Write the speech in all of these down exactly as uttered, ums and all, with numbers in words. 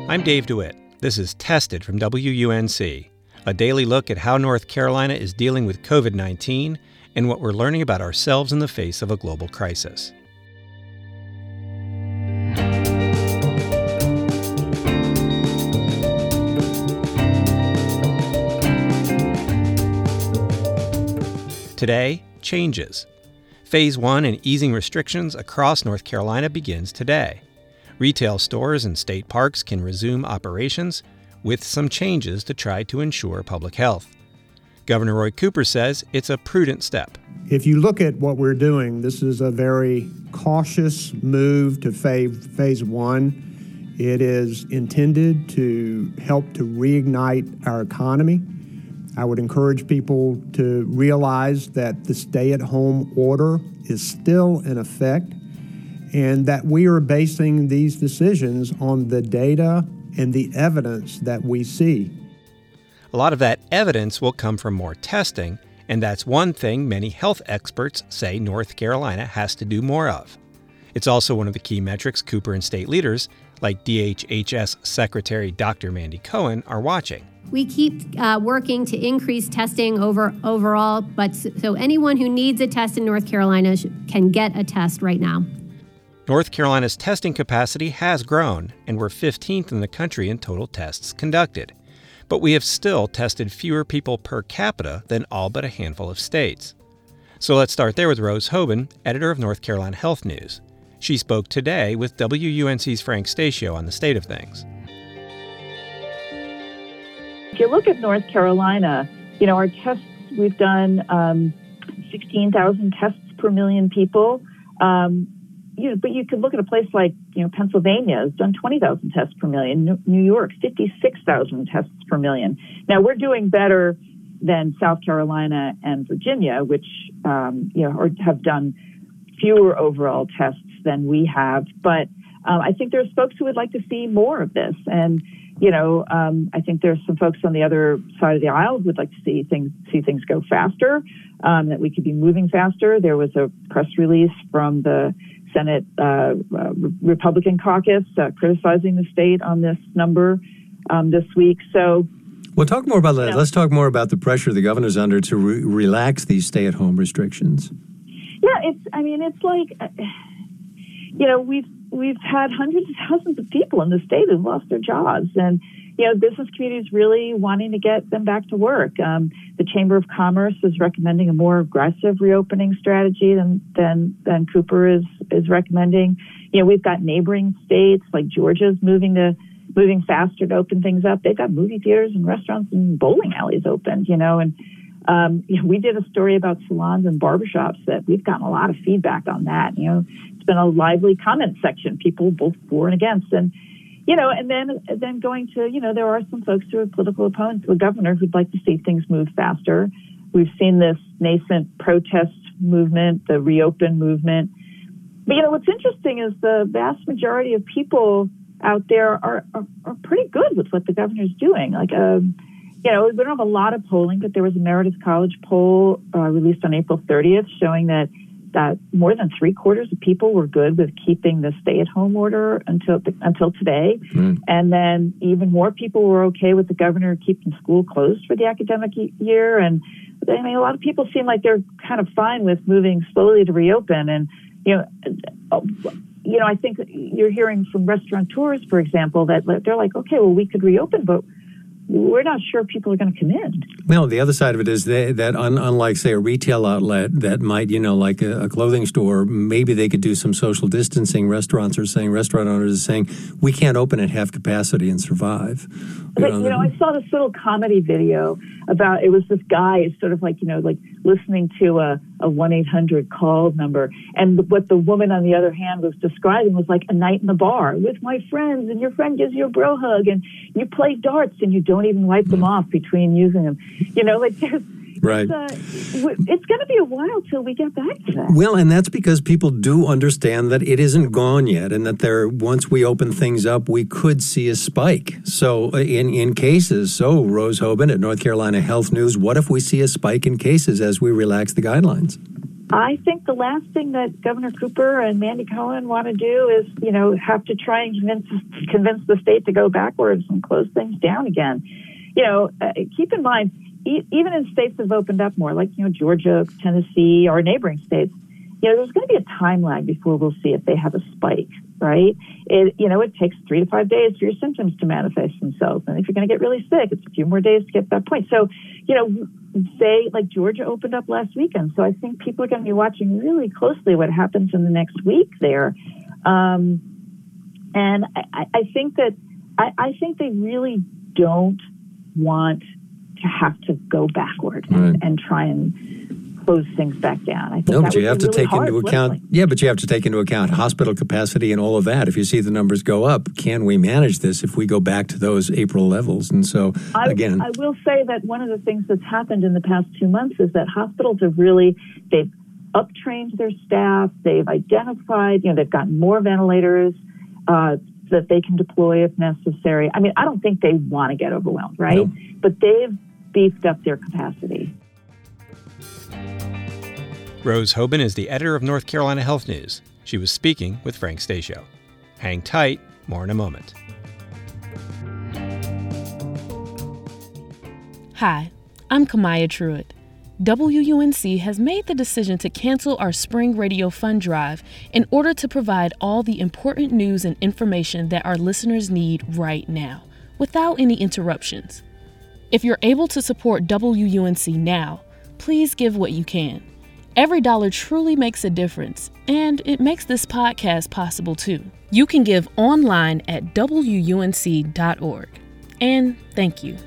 I'm Dave DeWitt. This is Tested from W U N C, a daily look at how North Carolina is dealing with covid nineteen and what we're learning about ourselves in the face of a global crisis. Today, changes. Phase one in easing restrictions across North Carolina begins today. Retail stores and state parks can resume operations with some changes to try to ensure public health. Governor Roy Cooper says it's a prudent step. If you look at what we're doing, this is a very cautious move to phase, phase one. It is intended to help to reignite our economy. I would encourage people to realize that the stay-at-home order is still in effect and that we are basing these decisions on the data and the evidence that we see. A lot of that evidence will come from more testing, and that's one thing many health experts say North Carolina has to do more of. It's also one of the key metrics Cooper and state leaders, like D H H S Secretary Doctor Mandy Cohen, are watching. We keep uh, working to increase testing over overall, but so anyone who needs a test in North Carolina can get a test right now. North Carolina's testing capacity has grown, and we're fifteenth in the country in total tests conducted. But we have still tested fewer people per capita than all but a handful of states. So let's start there with Rose Hoban, editor of North Carolina Health News. She spoke today with W U N C's Frank Stasio on the state of things. If you look at North Carolina, you know, our tests, we've done um, sixteen thousand tests per million people. Um, you know, but you could look at a place like, you know, Pennsylvania has done twenty thousand tests per million. New York, fifty-six thousand tests per million. Now, we're doing better than South Carolina and Virginia, which, um, you know, or have done fewer overall tests than we have. But um, I think there's folks who would like to see more of this. And, you know, um, I think there's some folks on the other side of the aisle who would like to see things see things go faster, um, that we could be moving faster. There was a press release from the Senate uh, uh, Republican caucus uh, criticizing the state on this number um, this week. So, well, talk more about that. You know, Let's talk more about the pressure the governor's under to re- relax these stay-at-home restrictions. Yeah, it's. I mean, it's like, uh, you know, we've we've had hundreds of thousands of people in the state who've lost their jobs, and you know, business communities really wanting to get them back to work. Um, the Chamber of Commerce is recommending a more aggressive reopening strategy than than than Cooper is is recommending. You know, we've got neighboring states like Georgia's moving to moving faster to open things up. They've got movie theaters and restaurants and bowling alleys opened. You know, and um, you know, we did a story about salons and barbershops that we've gotten a lot of feedback on that. You know, it's been a lively comment section, people both for and against, and. You know, and then then going to, you know, there are some folks who are political opponents of the governor who'd like to see things move faster. We've seen this nascent protest movement, the reopen movement. But, you know, what's interesting is the vast majority of people out there are, are, are pretty good with what the governor's doing. Like, um, you know, we don't have a lot of polling, but there was a Meredith College poll uh, released on April thirtieth showing that that more than three quarters of people were good with keeping the stay-at-home order until until today. Mm. And then even more people were okay with the governor keeping school closed for the academic year. And I mean, a lot of people seem like they're kind of fine with moving slowly to reopen. And, you know, you know, I think you're hearing from restaurateurs, for example, that they're like, okay, well, we could reopen, but we're not sure people are going to come in. Well, the other side of it is that, that un, unlike, say, a retail outlet that might, you know, like a, a clothing store, maybe they could do some social distancing. Restaurants are saying, restaurant owners are saying, we can't open at half capacity and survive. But, you know, you know I saw this little comedy video about, it was this guy sort of like, you know, like listening to a, a one eight hundred call number. And what the woman on the other hand was describing was like a night in the bar with my friends, and your friend gives you a bro hug, and you play darts, and you don't even wipe them off between using them. You know, like there's, right. It's, uh, it's going to be a while till we get back to that. Well, and that's because people do understand that it isn't gone yet, and that there, once we open things up, we could see a spike. So in, in cases, so Rose Hoban at North Carolina Health News, what if we see a spike in cases as we relax the guidelines? I think the last thing that Governor Cooper and Mandy Cohen want to do is, you know, have to try and convince convince the state to go backwards and close things down again. You know, uh, keep in mind, e- even in states that have opened up more, like, you know, Georgia, Tennessee, or neighboring states, you know, there's going to be a time lag before we'll see if they have a spike, right? It, you know, it takes three to five days for your symptoms to manifest themselves. And if you're going to get really sick, it's a few more days to get to that point. So, you know, say like Georgia opened up last weekend. So I think people are going to be watching really closely what happens in the next week there. Um, and I, I think that, I, I think they really don't want to have to go backward and, right. and try and close things back down. I think no, that but you have to really take into account, politically. yeah, but you have to take into account hospital capacity and all of that. If you see the numbers go up, can we manage this if we go back to those April levels? And so, I, again, I will say that one of the things that's happened in the past two months is that hospitals have really, they've up-trained their staff, they've identified, you know, they've gotten more ventilators uh, that they can deploy if necessary. I mean, I don't think they want to get overwhelmed, right? No. But they've beefed up their capacity. Rose Hoban is the editor of North Carolina Health News. She was speaking with Frank Stasio. Hang tight, more in a moment. Hi, I'm Kamaya Truitt. W U N C has made the decision to cancel our Spring Radio Fund Drive in order to provide all the important news and information that our listeners need right now, without any interruptions. If you're able to support W U N C now, please give what you can. Every dollar truly makes a difference, and it makes this podcast possible too. You can give online at W U N C dot org. And thank you.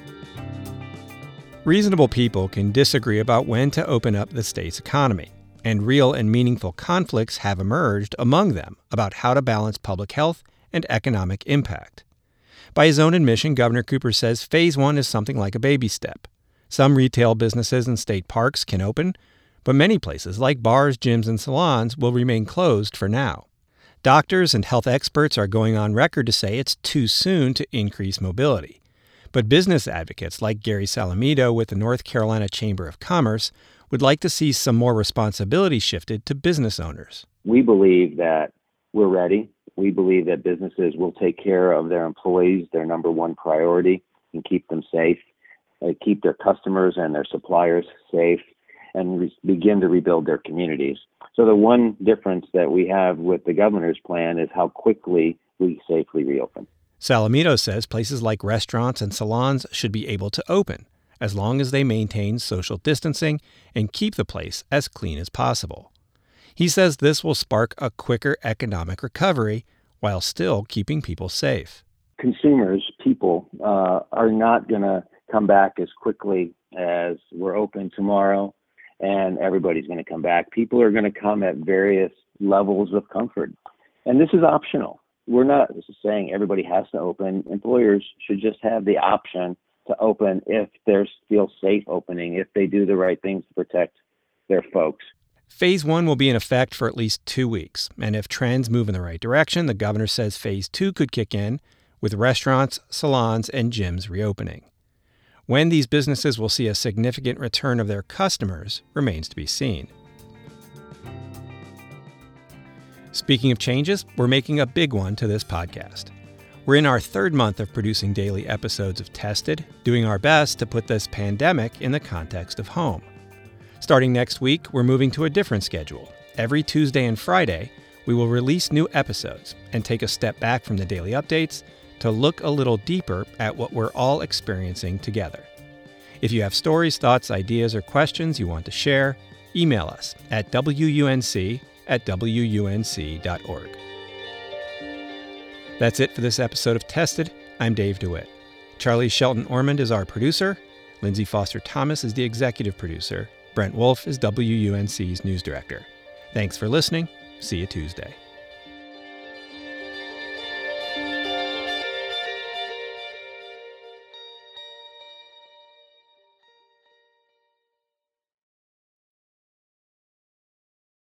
Reasonable people can disagree about when to open up the state's economy, and real and meaningful conflicts have emerged among them about how to balance public health and economic impact. By his own admission, Governor Cooper says phase one is something like a baby step. Some retail businesses and state parks can open, but many places like bars, gyms, and salons will remain closed for now. Doctors and health experts are going on record to say it's too soon to increase mobility. But business advocates like Gary Salamito with the North Carolina Chamber of Commerce would like to see some more responsibility shifted to business owners. We believe that we're ready. We believe that businesses will take care of their employees, their number one priority, and keep them safe, uh, keep their customers and their suppliers safe, and re- begin to rebuild their communities. So the one difference that we have with the governor's plan is how quickly we safely reopen. Salamito says places like restaurants and salons should be able to open, as long as they maintain social distancing and keep the place as clean as possible. He says this will spark a quicker economic recovery while still keeping people safe. Consumers, people, uh, are not going to come back as quickly as we're open tomorrow, and everybody's going to come back. People are going to come at various levels of comfort. And this is optional. We're not saying everybody has to open. Employers should just have the option to open if they feel safe opening, if they do the right things to protect their folks. Phase one will be in effect for at least two weeks, and if trends move in the right direction, the governor says phase two could kick in, with restaurants, salons, and gyms reopening. When these businesses will see a significant return of their customers remains to be seen. Speaking of changes, we're making a big one to this podcast. We're in our third month of producing daily episodes of Tested, doing our best to put this pandemic in the context of home. Starting next week, we're moving to a different schedule. Every Tuesday and Friday, we will release new episodes and take a step back from the daily updates to look a little deeper at what we're all experiencing together. If you have stories, thoughts, ideas, or questions you want to share, email us at W U N C at W U N C dot org. That's it for this episode of Tested. I'm Dave DeWitt. Charlie Shelton Ormond is our producer. Lindsay Foster Thomas is the executive producer. Brent Wolf is W U N C's news director. Thanks for listening. See you Tuesday.